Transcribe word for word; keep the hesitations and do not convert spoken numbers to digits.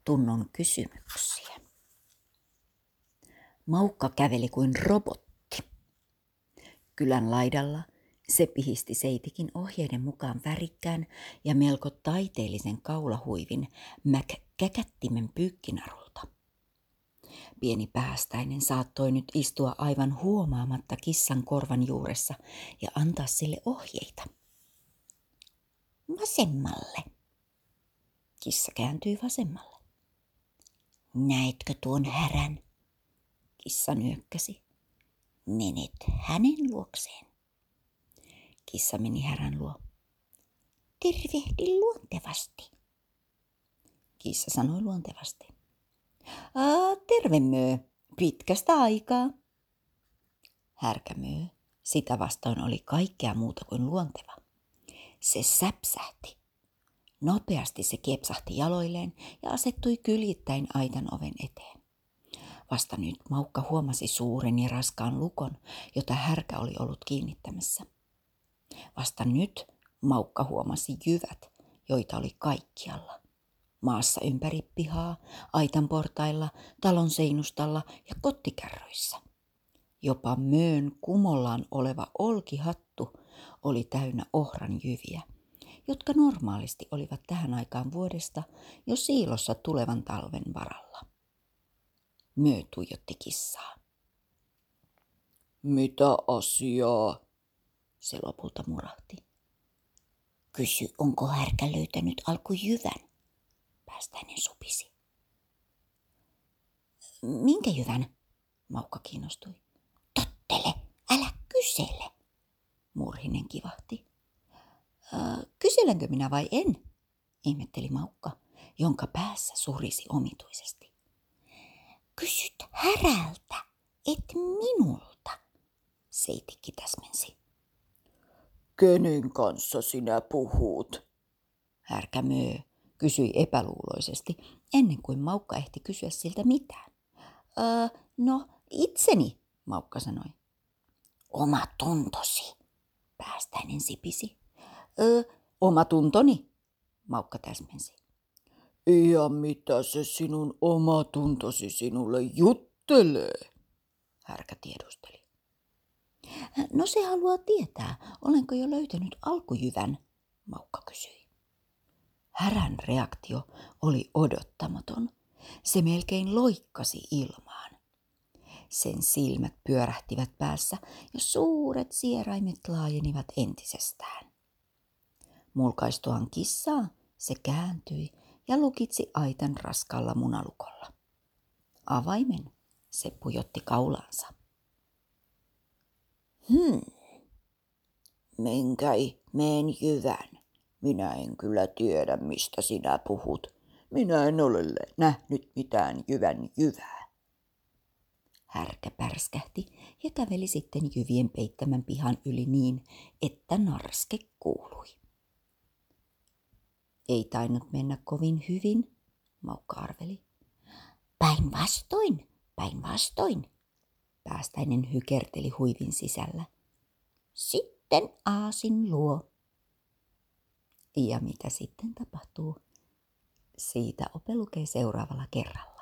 tunnon kysymyksiä. Maukka käveli kuin robotti. Kylän laidalla se pihisti Seitikin ohjeiden mukaan värikkään ja melko taiteellisen kaulahuivin Mac-käkättimen pyykkinarulta. Pieni päästäinen saattoi nyt istua aivan huomaamatta kissan korvan juuressa ja antaa sille ohjeita. Vasemmalle. Kissa kääntyi vasemmalle. Näetkö tuon härän? Kissa nyökkäsi. Menet hänen luokseen. Kissa meni härän luo. Tervehdi luontevasti. Kissa sanoi luontevasti. Aa, terve möö, pitkästä aikaa. Härkä möö, sitä vastoin oli kaikkea muuta kuin luonteva. Se säpsähti. Nopeasti se kiepsahti jaloilleen ja asettui kyljittäin aitan oven eteen. Vasta nyt Maukka huomasi suuren ja raskaan lukon, jota härkä oli ollut kiinnittämässä. Vasta nyt Maukka huomasi jyvät, joita oli kaikkialla. Maassa ympäri pihaa, aitan portailla, talon seinustalla ja kottikärryissä. Jopa möön kumollaan oleva olkihattu oli täynnä ohran jyviä, jotka normaalisti olivat tähän aikaan vuodesta jo siilossa tulevan talven varalla. Möö tuijotti kissaa. Mitä asiaa? Se lopulta murahti. Kysy, onko härkä löytänyt alkujyvän? Päästäinen supisi. Minkä jyvän? Maukka kiinnostui. Tottele, älä kysele, Murhinen kivahti. Kyselenkö minä vai en? Ihmetteli Maukka, jonka päässä surisi omituisesti. Kysyt härältä, et minulta, Seitikki täsmensi. Kenen kanssa sinä puhut? Härkä möö kysyi epäluuloisesti, ennen kuin Maukka ehti kysyä siltä mitään. Öö, no itseni, Maukka sanoi. Oma tuntosi, Päästäinen sipisi. Öö, oma tuntoni, Maukka täsmensi. Ja mitä se sinun oma tuntosi sinulle juttelee? Härkä tiedusteli. No se haluaa tietää, olenko jo löytänyt alkujyvän, Maukka kysyi. Härän reaktio oli odottamaton. Se melkein loikkasi ilmaan. Sen silmät pyörähtivät päässä ja suuret sieraimet laajenivat entisestään. Mulkaistuaan kissaa se kääntyi ja lukitsi aitan raskaalla munalukolla. Avaimen se pujotti kaulaansa. Hmm, minkä ihmeen jyvän? Minä en kyllä tiedä, mistä sinä puhut. Minä en ole nähnyt mitään jyvän jyvää. Härkä pärskähti ja käveli sitten jyvien peittämän pihan yli niin, että narske kuului. Ei tainnut mennä kovin hyvin, Maukka arveli. Päinvastoin, päinvastoin, Päästäinen hykerteli huivin sisällä. Sitten aasin luo. Ja mitä sitten tapahtuu? Siitä Ope lukee seuraavalla kerralla.